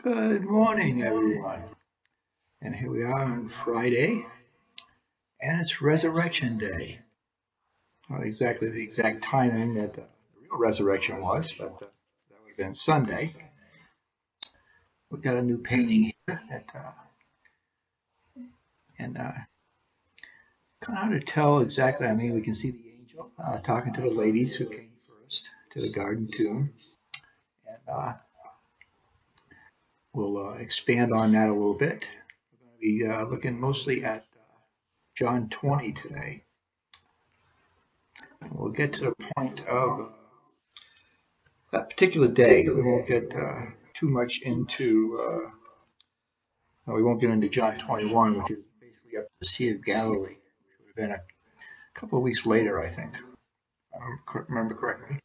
Good morning, everyone. And here we are on Friday, and it's Resurrection Day. Not exactly the exact timing that the real resurrection was, but that would have been Sunday. We've got a new painting here, and kind of hard to tell exactly. I mean, we can see the angel talking to the ladies who came first to the garden tomb, and we'll expand on that a little bit. We're going to be looking mostly at John 20 today. And we'll get to the point of that particular day. We won't get too much into, we won't get into John 21, which is basically up to the Sea of Galilee, which would have been a couple of weeks later, I think, if I remember correctly.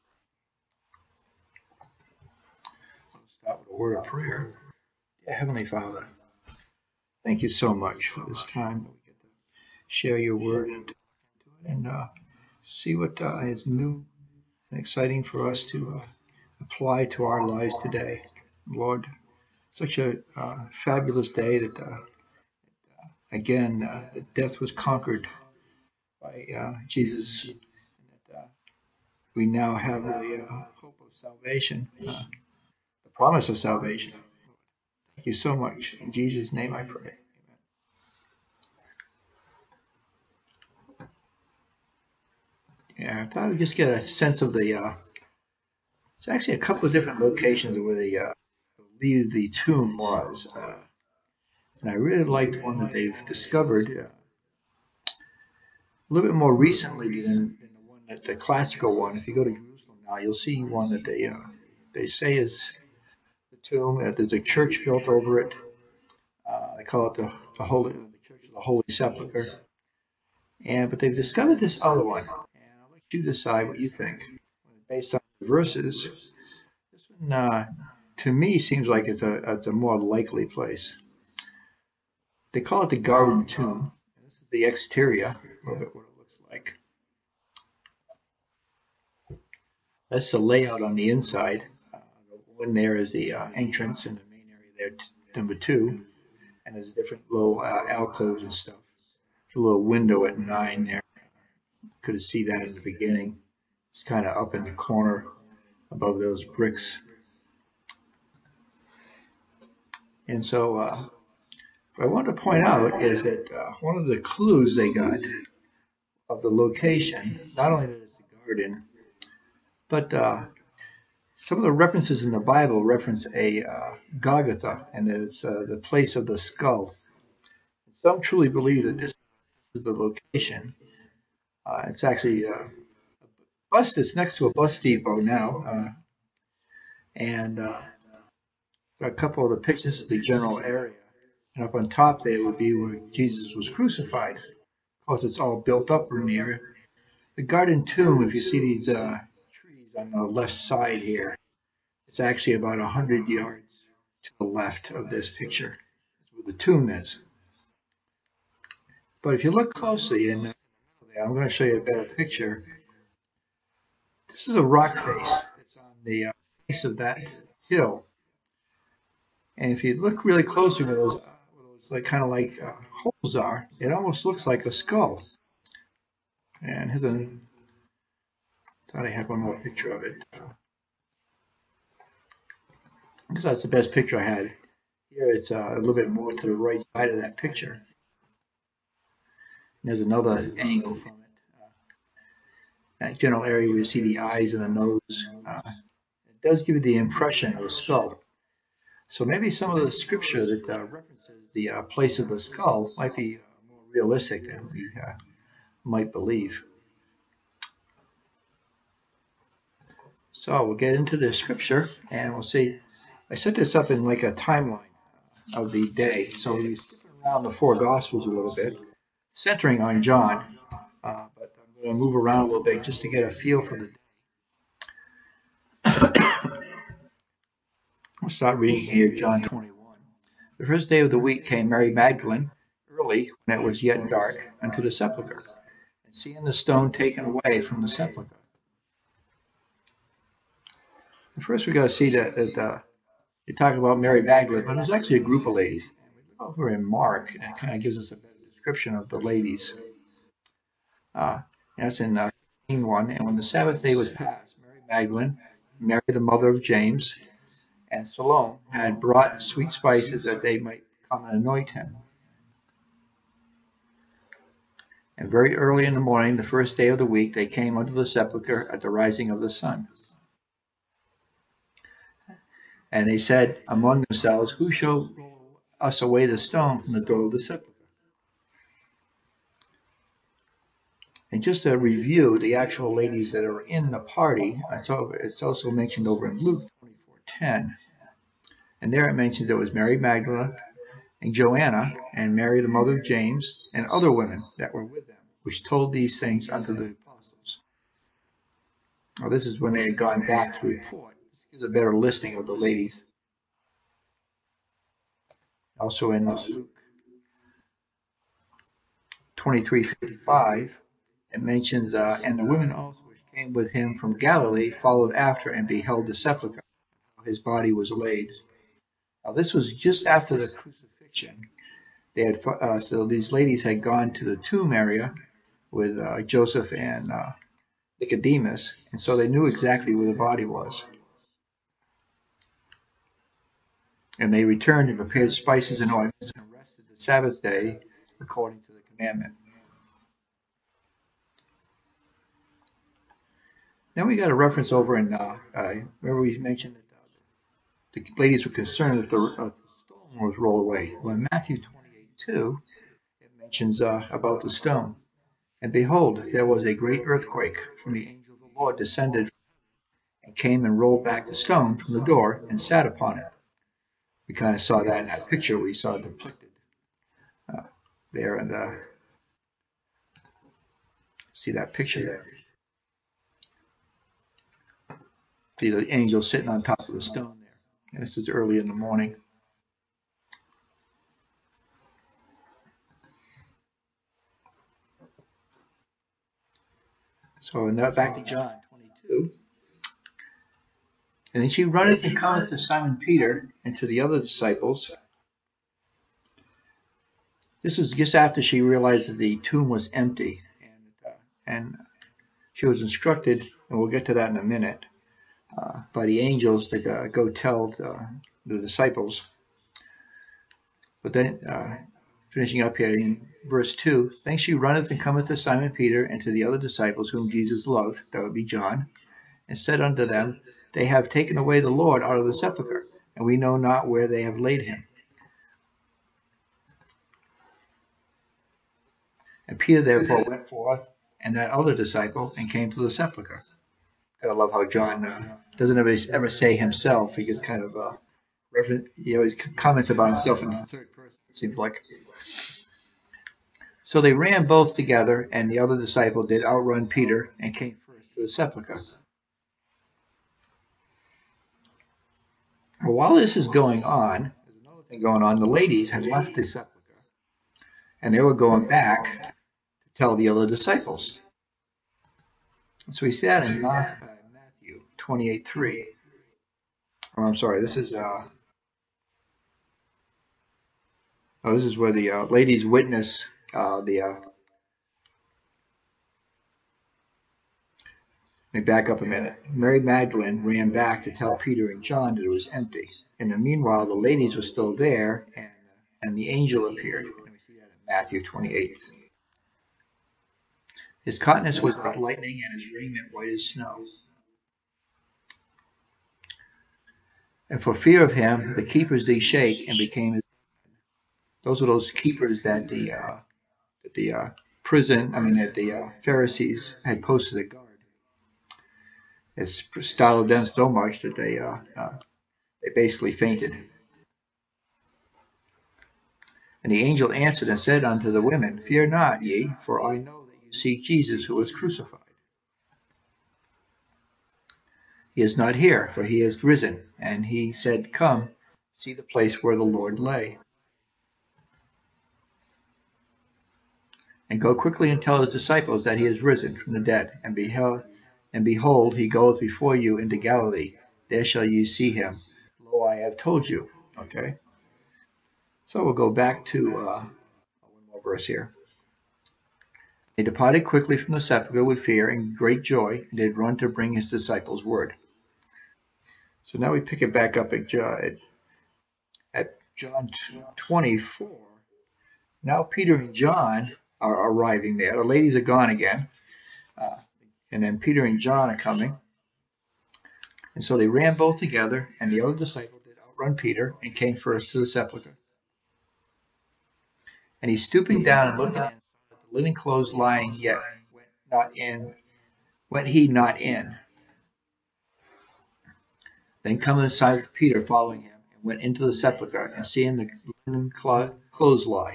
We'll start with a word of prayer. Dear Heavenly Father, thank you so much for this time that we get to share your word and see what is new and exciting for us to apply to our lives today. Lord, such a fabulous day that, again, death was conquered by Jesus, and that we now have the hope of salvation, the promise of salvation. Thank you so much. In Jesus' name I pray. Amen. Yeah, I thought we'd just get a sense of the, it's actually a couple of different locations where they believe the tomb was. And I really liked one that they've discovered a little bit more recently than the one that the classical one. If you go to Jerusalem now, you'll see one that they say is the tomb. There's a church built over it. They call it the Church of the Holy Sepulchre. But they've discovered this other one, and I'll let you decide what you think. Based on the verses, this one to me seems like it's a more likely place. They call it the Garden Tomb. This is the exterior, a little bit what it looks like. That's the layout on the inside. The one there is the entrance in the main area there, number 2. And there's different little alcoves and stuff. There's a little window at 9 there. Could see that in the beginning. It's kind of up in the corner above those bricks. And so what I want to point out is that one of the clues they got of the location, not only that it's a garden, but some of the references in the Bible reference a Golgotha, and that it's the place of the skull. Some truly believe that this is the location. It's actually a bus that's next to a bus depot now, and a couple of the pictures. This is the general area, and up on top there would be where Jesus was crucified. Of course, it's all built up in the area. The Garden Tomb, if you see these trees on the left side here, it's actually about 100 yards to the left of this picture. That's where the tomb is. But if you look closely, and I'm going to show you a better picture. This is a rock face that's on the face of that hill. And if you look really closely where those like kind of like holes are, it almost looks like a skull. And here's thought I had one more picture of it. Because that's the best picture I had. Here it's a little bit more to the right side of that picture. And there's another angle from it. That general area where you see the eyes and the nose. It does give you the impression of a skull. So maybe some of the scripture that references the place of the skull might be more realistic than we might believe. So we'll get into the scripture and we'll see. I set this up in like a timeline of the day. So we're skipping around the 4 Gospels a little bit, centering on John. But I'm going to move around a little bit just to get a feel for the day. We'll start reading here, John 21. The first day of the week came Mary Magdalene early, when it was yet dark, unto the sepulchre, and seeing the stone taken away from the sepulchre. First, we got to see that You talk about Mary Magdalene, but there's actually a group of ladies. And we look over in Mark, and it kind of gives us a better description of the ladies. That's in 1. And when the Sabbath day was passed, Mary Magdalene, Mary the mother of James, and Salome had brought sweet spices that they might come and anoint him. And very early in the morning, the first day of the week, they came unto the sepulchre at the rising of the sun. And they said among themselves, who shall roll us away the stone from the door of the sepulchre? And just to review the actual ladies that are in the party, it's also mentioned over in Luke 24:10. And there it mentions there was Mary Magdalene and Joanna and Mary the mother of James and other women that were with them, which told these things unto the apostles. Now this is when they had gone back to report. This gives a better listing of the ladies. Also in Luke 23:55, it mentions, and the women also which came with him from Galilee followed after and beheld the sepulchre, how his body was laid. Now this was just after the crucifixion. They had so these ladies had gone to the tomb area with Joseph and Nicodemus, and so they knew exactly where the body was. And they returned and prepared spices and ointments and rested the Sabbath day according to the commandment. Then we got a reference over in, remember we mentioned that the ladies were concerned if the stone was rolled away. Well, in Matthew 28:2, it mentions about the stone. And behold, there was a great earthquake, for the angel of the Lord descended and came and rolled back the stone from the door and sat upon it. We kind of saw that in that picture we saw depicted there, and see that picture there. See the angel sitting on top of the stone there. And this is early in the morning. So now back to John 22. And then she runneth and cometh to Simon Peter and to the other disciples. This is just after she realized that the tomb was empty. And she was instructed, and we'll get to that in a minute, by the angels to go tell the disciples. But then, finishing up here in verse 2, then she runneth and cometh to Simon Peter and to the other disciples whom Jesus loved, that would be John, and said unto them, they have taken away the Lord out of the sepulchre, and we know not where they have laid him. And Peter therefore went forth, and that other disciple, and came to the sepulchre. I love how John doesn't ever say himself. He gets kind of he always comments about himself in the third person, it seems like. So they ran both together, and the other disciple did outrun Peter and came first to the sepulchre. Well, while this is going on, there's another thing going on. The ladies had left the sepulchre, and they were going back to tell the other disciples. So we see that in Matthew 28:3. Oh, I'm sorry. This is this is where the ladies witness let me back up a minute. Mary Magdalene ran back to tell Peter and John that it was empty. In the meanwhile, the ladies were still there, and the angel appeared. And we see that in Matthew 28. His countenance was like lightning, and his raiment white as snow. And for fear of him, the keepers did shake and became his. Those were those keepers that the Pharisees had posted a guard. It startled them so much that they basically fainted. And the angel answered and said unto the women, fear not ye, for I know that you seek Jesus who was crucified. He is not here, for he is risen. And he said, come, see the place where the Lord lay. And go quickly and tell his disciples that he is risen from the dead. And behold, he goeth before you into Galilee. There shall ye see him. Lo, so I have told you. Okay. So we'll go back to one more verse here. They departed quickly from the sepulchre with fear and great joy, and did run to bring his disciples word. So now we pick it back up at John 24. Now Peter and John are arriving there. The ladies are gone again. And then Peter and John are coming. And so they ran both together, and the other disciple did outrun Peter and came first to the sepulchre. And he stooping down and looking in, saw the linen clothes lying, yet went he not in. Then coming aside Peter following him, and went into the sepulchre, and seeing the linen clothes lie,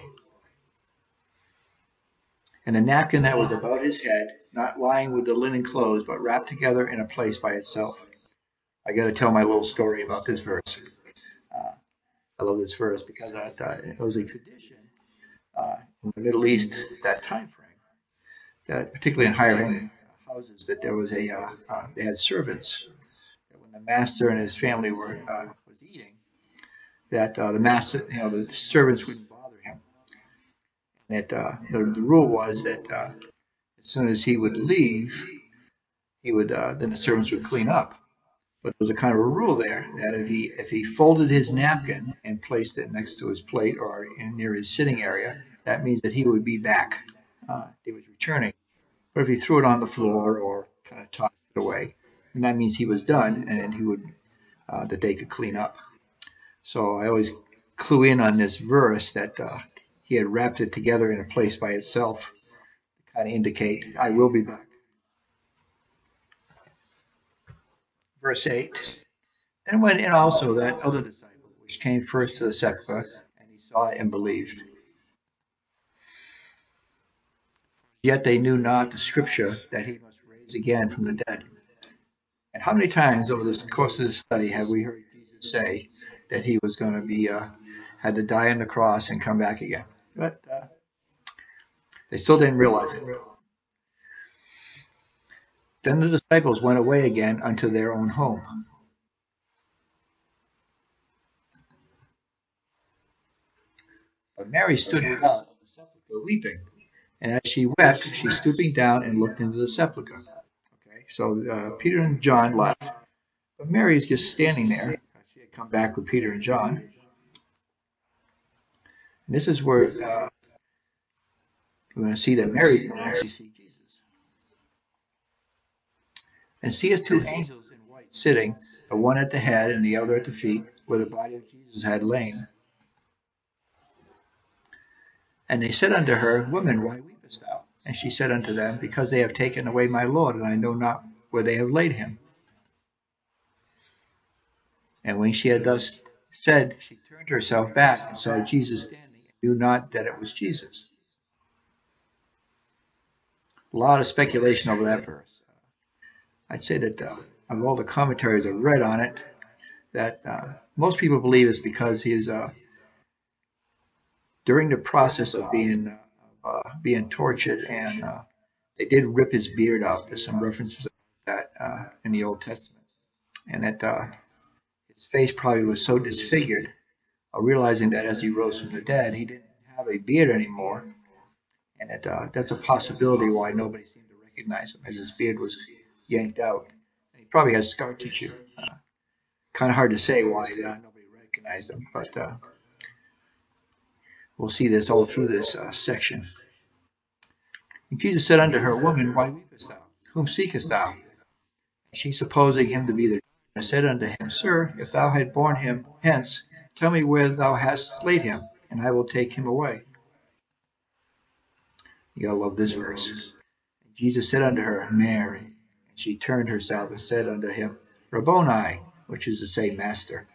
and the napkin that was about his head, not lying with the linen clothes, but wrapped together in a place by itself. I got to tell my little story about this verse. I love this verse because it was a tradition in the Middle East at that time frame, that particularly in higher end houses, that there was they had servants. That when the master and his family was eating, that the master, the servants wouldn't bother him. That the rule was that as soon as he would leave, he would then the servants would clean up. But there was a kind of a rule there that if he folded his napkin and placed it next to his plate or near his sitting area, that means that he would be back. He was returning. But if he threw it on the floor or kind of tossed it away, then that means he was done, and then he would that they could clean up. So I always clue in on this verse that he had wrapped it together in a place by itself to kind of indicate, I will be back. Verse 8. Then went in also that other disciple, which came first to the sepulchre, and he saw it and believed. Yet they knew not the scripture that he must raise again from the dead. And how many times over this course of the study have we heard Jesus say that he was going to be had to die on the cross and come back again? But they still didn't realize it. Then the disciples went away again unto their own home. But Mary stood without of the sepulchre weeping. And as she wept, she stooping down and looked into the sepulchre. Okay, so Peter and John left. But Mary is just standing there. She had come back with Peter and John. And this is where we're going to see that Mary can actually see Jesus. And seeth two angels in white sitting, the one at the head and the other at the feet, where the body of Jesus had lain. And they said unto her, Woman, why weepest thou? And she said unto them, Because they have taken away my Lord, and I know not where they have laid him. And when she had thus said, she turned herself back and saw Jesus standing, and knew not that it was Jesus. A lot of speculation over that verse. I'd say that of all the commentaries I've read on it, that most people believe it's because he is during the process of being tortured, and they did rip his beard out. There's some references to that in the Old Testament, and that his face probably was so disfigured, realizing that as he rose from the dead, he didn't have a beard anymore, and that that's a possibility why nobody seemed to recognize him, as his beard was yanked out. And he probably has scar tissue. Kind of hard to say why nobody recognized him, but we'll see this all through this section. And Jesus said unto her, Woman, why weepest thou? Whom seekest thou? And she, supposing him to be the doctor, said unto him, Sir, if thou had borne him hence, tell me where thou hast laid him, and I will take him away. You gotta love this verse. And Jesus said unto her, Mary. And she turned herself and said unto him, Rabboni, which is to say, Master.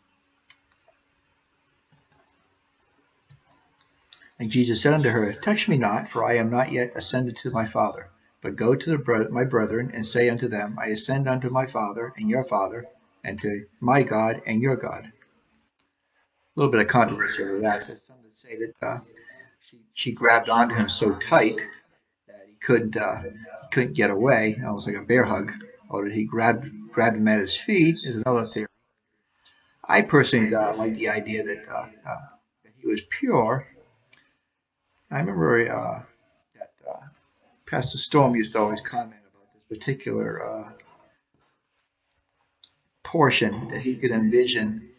And Jesus said unto her, Touch me not, for I am not yet ascended to my Father, but go to my brethren, and say unto them, I ascend unto my Father and your Father, and to my God and your God. A little bit of controversy over that. There's some that say that she grabbed onto him so tight that he couldn't get away, almost like a bear hug. Or that he grabbed him at his feet is another theory. I personally like the idea that he was pure. I remember that Pastor Storm used to always comment about this particular portion that he could envision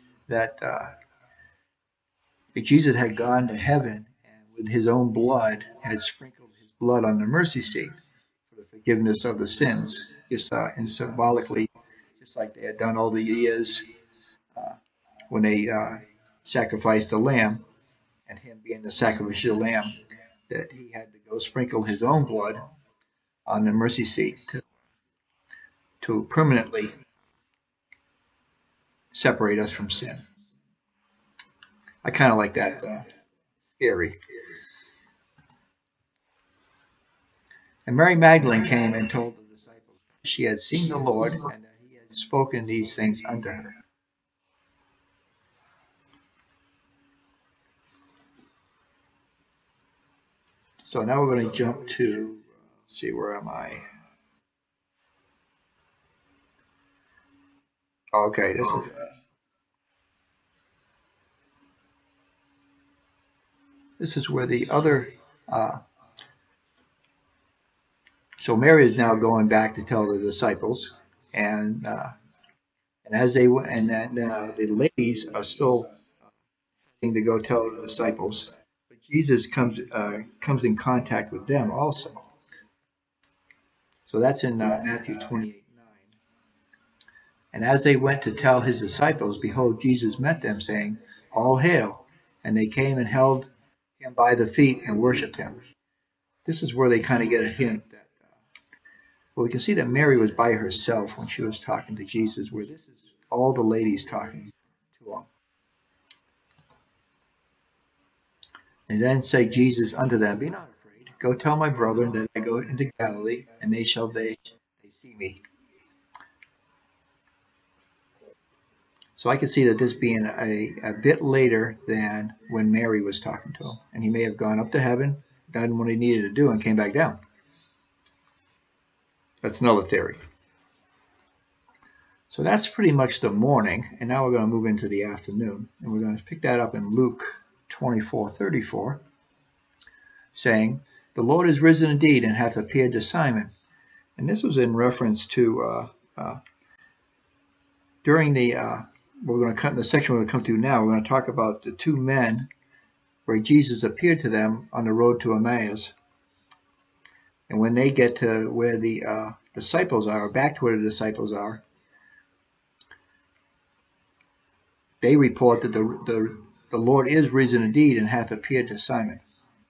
that Jesus had gone to heaven and with his own blood had sprinkled his blood on the mercy seat for the forgiveness of the sins, just and symbolically, just like they had done all the years uh, when they sacrificed the lamb, and him being the sacrificial lamb, that he had to go sprinkle his own blood on the mercy seat to permanently separate us from sin. I kind of like that theory. And Mary Magdalene came and told the disciples she had seen the Lord and that he had spoken these things unto her. So now we're going to jump to, see, where am I? Okay, this is where the other, so Mary is now going back to tell the disciples, and as they and then the ladies are still to go tell the disciples, but Jesus comes in contact with them also. So that's in Matthew 28:9. And as they went to tell his disciples, behold, Jesus met them, saying, All hail! And they came and held him by the feet and worshipped him. This is where they kind of get a hint that, well, we can see that Mary was by herself when she was talking to Jesus, where this is all the ladies talking to him. And then said Jesus unto them, Be not afraid. Go tell my brethren that I go into Galilee, and they see me. So I can see that this being a bit later than when Mary was talking to him. And he may have gone up to heaven, done what he needed to do, and came back down. That's another theory. So that's pretty much the morning. And now we're going to move into the afternoon. And we're going to pick that up in Luke 24:34, saying, The Lord is risen indeed and hath appeared to Simon. And this was in reference to during the we're going to cut in the section we're going to come to now. We're going to talk about the two men where Jesus appeared to them on the road to Emmaus. And when they get to where the disciples are, or back to where the disciples are, they report that the Lord is risen indeed and hath appeared to Simon.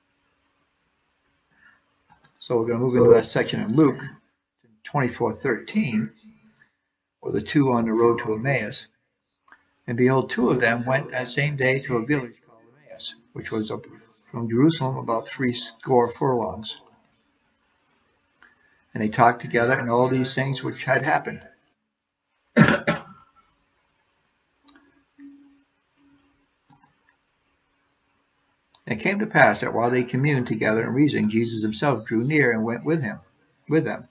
So we're going to move into that section in Luke 24:13, where the two on the road to Emmaus. And behold, two of them went that same day to a village called Emmaus, which was from Jerusalem about 80 furlongs. And they talked together and all these things which had happened. And it came to pass that while they communed together and reasoning, Jesus himself drew near and went with them.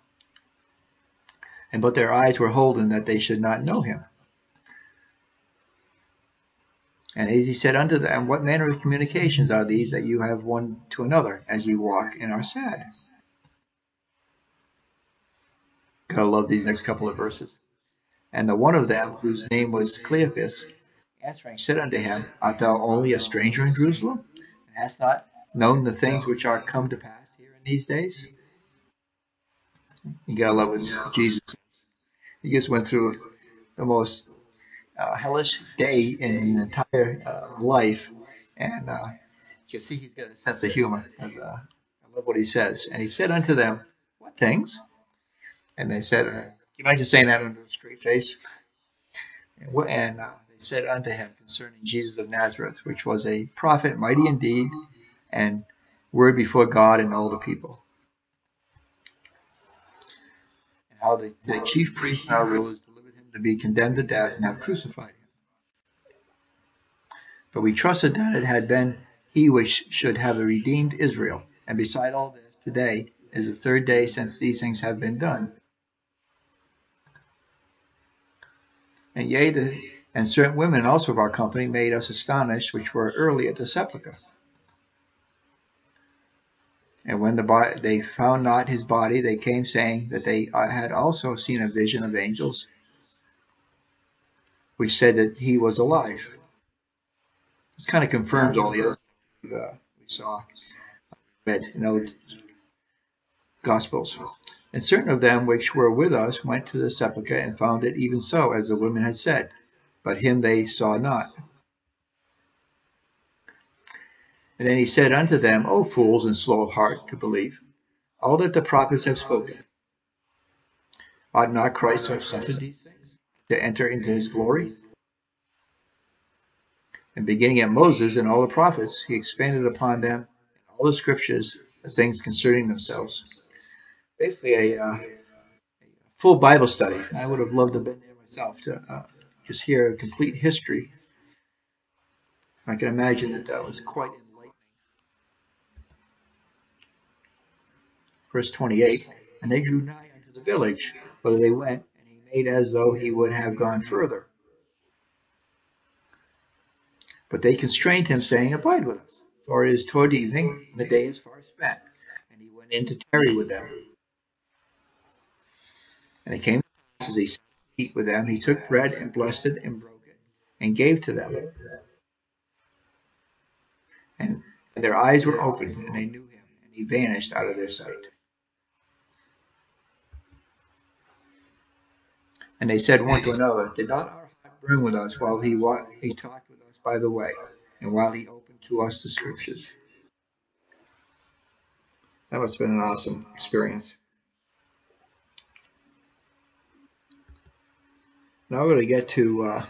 And but their eyes were holden that they should not know him. And as he said unto them, What manner of communications are these that you have one to another, as ye walk and are sad? Gotta love these next couple of verses. And the one of them, whose name was Cleophas, answering, said unto him, Art thou only a stranger in Jerusalem, and hast not known the things which are come to pass here in these days? You gotta love Jesus. He just went through the most hellish day in his entire life, and you can see he's got a sense of humor. I love what he says. And he said unto them, What things? And they said, can you imagine saying that under a straight face? And they said unto him concerning Jesus of Nazareth, which was a prophet, mighty indeed, and word before God and all the people. And how the chief priests and our rulers delivered him to be condemned to death and have crucified him. But we trusted that it had been he which should have redeemed Israel. And beside all this, today is the third day since these things have been done. And yea, And certain women also of our company made us astonished, which were early at the sepulchre. And when they found not his body, they came saying that they had also seen a vision of angels, which said that he was alive. This kind of confirms all the other we saw, read in the Gospels. And certain of them which were with us went to the sepulchre and found it even so, as the women had said, but him they saw not. And then he said unto them, O fools and slow of heart to believe all that the prophets have spoken. Ought not Christ to have suffered these things, to enter into his glory? And beginning at Moses and all the prophets, he expanded upon them in all the scriptures the things concerning themselves. Basically a full Bible study. I would have loved to have been there myself to just hear a complete history. I can imagine that that was quite enlightening. Verse 28, and they drew nigh unto the village, whither they went, and he made as though he would have gone further. But they constrained him, saying, Abide with us, for it is toward evening, and the day is far spent. And he went in to tarry with them. And it came to pass, as he sat to eat with them, he took bread and blessed it and broke it, and gave to them. And their eyes were opened, and they knew him, and he vanished out of their sight. And they said one to another, Did not our heart burn with us while he talked with us by the way, and while he opened to us the scriptures? That must have been an awesome experience. Now we're going to get to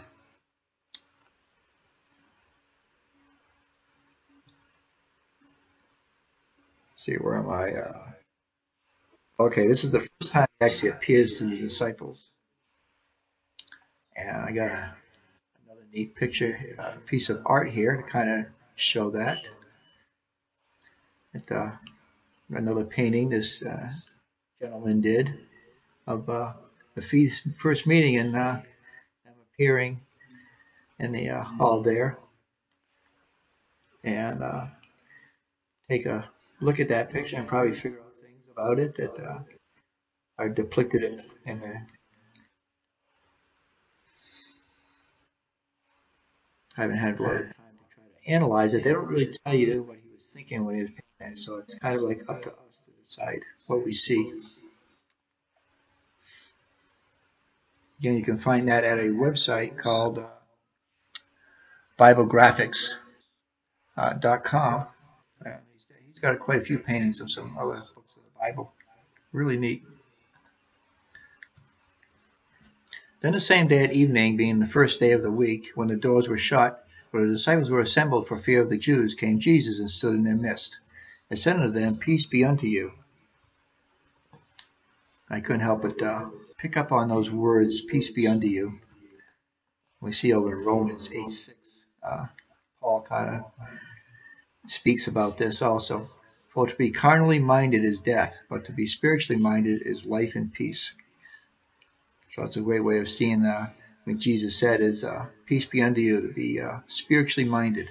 see, where am I? Okay, this is the first time he actually appears to the disciples. And I got another neat picture, piece of art here to kind of show that. Another painting this gentleman did of the first meeting and them appearing in the hall there. And take a look at that picture and probably figure out things about it that are depicted in the. I haven't had a lot of time to try to analyze it. They don't really tell you what he was thinking when he was painting it, so it's kind of like up to us to decide what we see. Again, you can find that at a website called BibleGraphics.com. He's got quite a few paintings of some other books of the Bible. Really neat. Then the same day at evening, being the first day of the week, when the doors were shut, where the disciples were assembled for fear of the Jews, came Jesus and stood in their midst, and said unto them, Peace be unto you. I couldn't help but pick up on those words, peace be unto you. We see over in Romans 8:6, Paul kind of speaks about this also. For to be carnally minded is death, but to be spiritually minded is life and peace. So it's a great way of seeing what Jesus said is, peace be unto you, to be spiritually minded.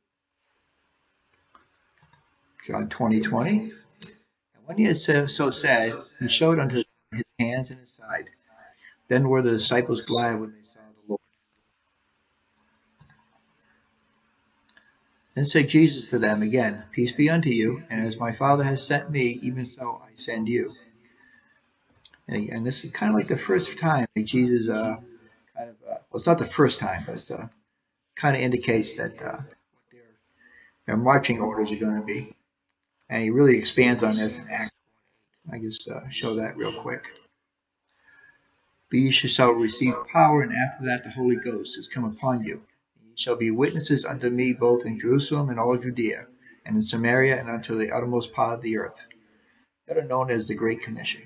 John 20:20. And when he had so said, he showed unto them his hands and his side. Then were the disciples glad when they saw the Lord. Then said Jesus to them again, Peace be unto you, and as my Father has sent me, even so I send you. And this is kind of like the first time that Jesus well, it's not the first time, but kind of indicates that what their marching orders are going to be. And he really expands on this in Acts 1:8. I just show that real quick. But ye shall receive power, and after that the Holy Ghost is come upon you. Ye shall be witnesses unto me both in Jerusalem and all Judea, and in Samaria, and unto the uttermost part of the earth. That are known as the Great Commission.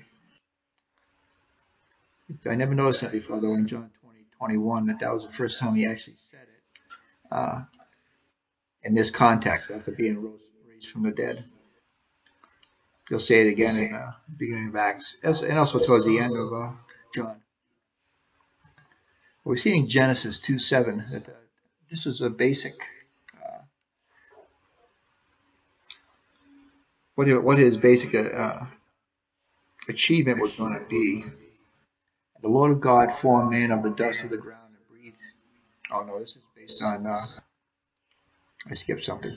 I never noticed that before, though, in John 20:21, that was the first time he actually said it in this context, after being raised from the dead. You'll say it again in the beginning of Acts, and also towards the end of John. We see in Genesis 2:7 that this was a basic what his basic achievement was going to be. The Lord God formed man of the dust of the ground and breathed. Oh no, this is based on. I skipped something.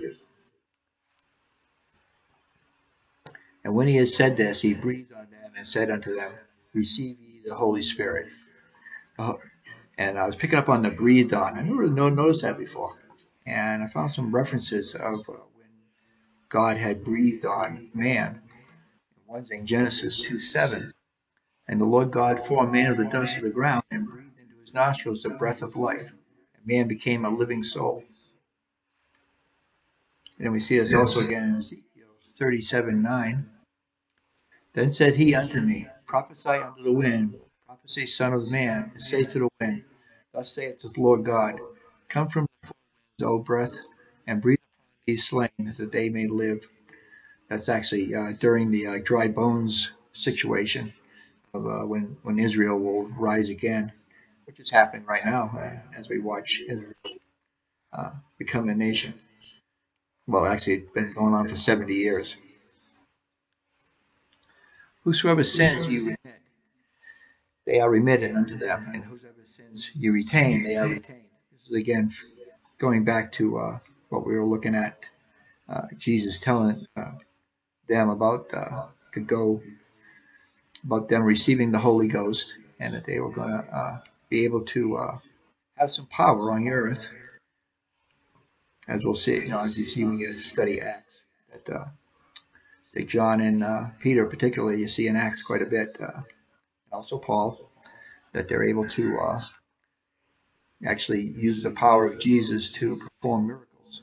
And when he had said this, he breathed on them and said unto them, receive ye the Holy Spirit. And I was picking up on the breathed on. I never noticed that before. And I found some references of when God had breathed on man. One's in Genesis 2:7. And the Lord God formed man of the dust of the ground and breathed into his nostrils the breath of life. And man became a living soul. And we see this also again in Ezekiel 37:9. Then said he unto me, prophesy unto the wind, prophesy, son of man, and say to the wind, thus saith the Lord God, come from the four winds, O breath, and breathe upon these slain, that they may live. That's actually during the dry bones situation of when Israel will rise again, which is happening right now as we watch Israel become a nation. Well, actually, it's been going on for 70 years. Whosoever sins you remit, they are remitted unto them, and whosoever sins you retain, they are retained. This is again going back to what we were looking at, Jesus telling them about about them receiving the Holy Ghost, and that they were going to be able to have some power on the earth, as we'll see, as you see when you study Acts, that John and Peter particularly, you see in Acts quite a bit, also Paul, that they're able to actually use the power of Jesus to perform miracles.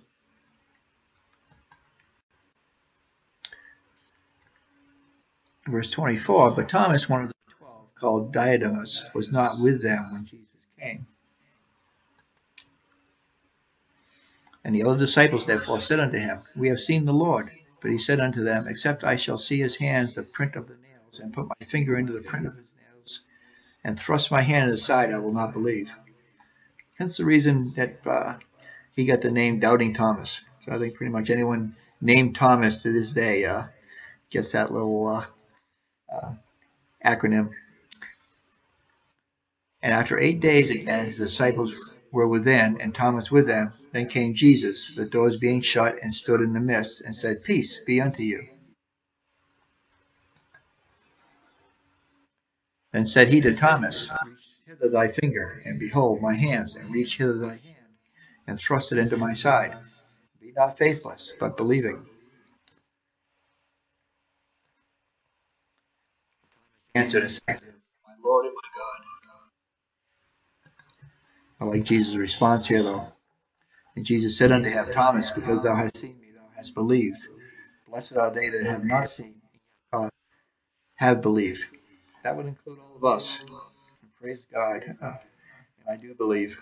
Verse 24, but Thomas, one of the 12, called Didymus, was not with them when Jesus came. And the other disciples therefore said unto him, we have seen the Lord. But he said unto them, except I shall see his hands, the print of the nails, and put my finger into the print of his nails, and thrust my hand in his side, I will not believe. Hence the reason that he got the name Doubting Thomas. So I think pretty much anyone named Thomas to this day gets that little acronym. And after 8 days again, his disciples were within, and Thomas with them. Then came Jesus, the doors being shut, and stood in the midst, and said, peace be unto you. Then said he to Thomas, reach hither thy finger, and behold my hands, and reach hither thy hand, and thrust it into my side. Be not faithless, but believing. Answered and said, my Lord and my God. I like Jesus' response here, though. And Jesus said unto him, Thomas, because thou hast seen me, thou hast believed. Blessed are they that have not seen, have believed. That would include all of us. And praise God. And I do believe.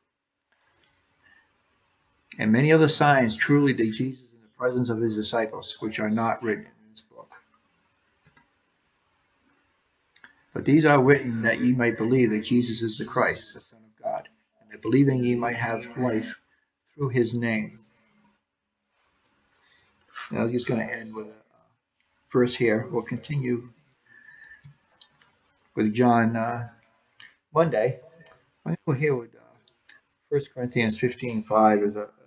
And many other signs truly did Jesus in the presence of his disciples, which are not written in this book. But these are written that ye might believe that Jesus is the Christ, the Son of God, and that believing ye might have life through his name. Now I'm just going to end with a verse here. We'll continue with John Monday. I'm going to go here with 1 Corinthians 15:5 as a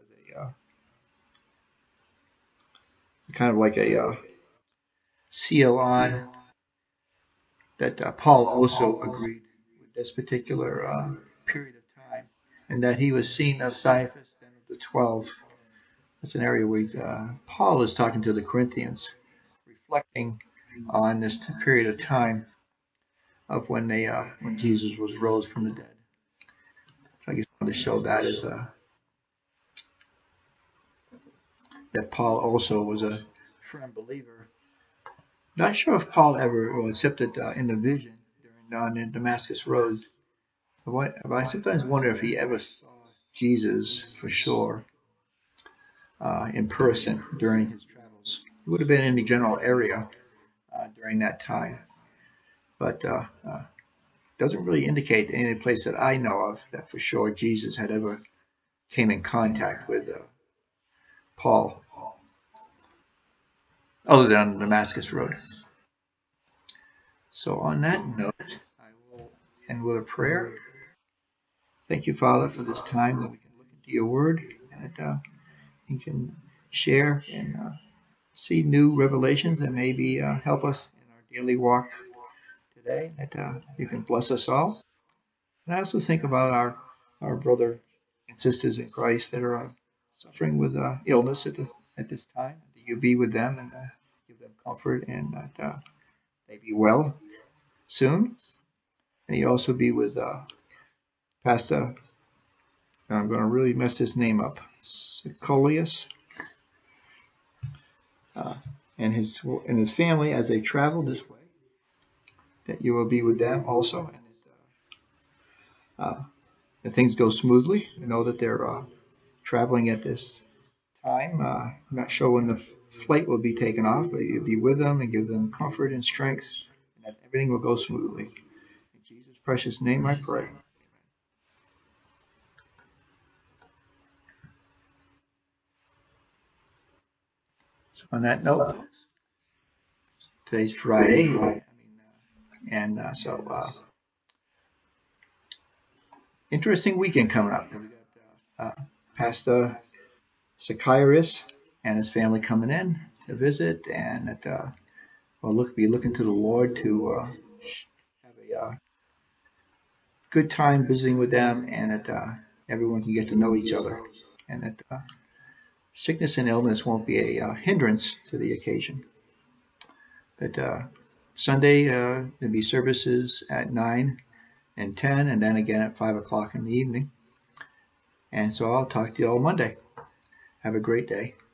kind of like a seal on that Paul also agreed with this particular period of time, and that he was seen of Cephas and of the 12. That's an area where Paul is talking to the Corinthians, reflecting on this period of time of when Jesus was rose from the dead. So I just wanted to show that as that Paul also was a firm believer. Not sure if Paul ever, except that in the vision on the Damascus Road, I sometimes wonder if he ever saw Jesus for sure in person during his travels. He would have been in the general area during that time. But doesn't really indicate any place that I know of that for sure Jesus had ever came in contact with Paul, other than Damascus Road. So on that note, I will end with a prayer. Thank you, Father, for this time that we can look into your word and that you can share and see new revelations that maybe help us in our daily walk today, that you can bless us all. And I also think about our brothers and sisters in Christ that are suffering with illness at this time. That you be with them and give them comfort, and that they be well soon. And you also be with Pastor, I'm going to really mess his name up, Sicolius, uh, and his family as they travel this way. That you will be with them also, and that things go smoothly. I know that they're traveling at this time. I'm not sure when the flight will be taken off, but you'll be with them and give them comfort and strength, and that everything will go smoothly. In Jesus' precious name I pray. So on that note, today's Friday, and so interesting weekend coming up. We got Pastor Sicarius and his family coming in to visit, and that we'll be looking to the Lord to have a good time visiting with them, and that everyone can get to know each other, and that sickness and illness won't be a hindrance to the occasion. But Sunday there'll be services at 9 and 10, and then again at 5 o'clock in the evening. And so I'll talk to you all Monday. Have a great day.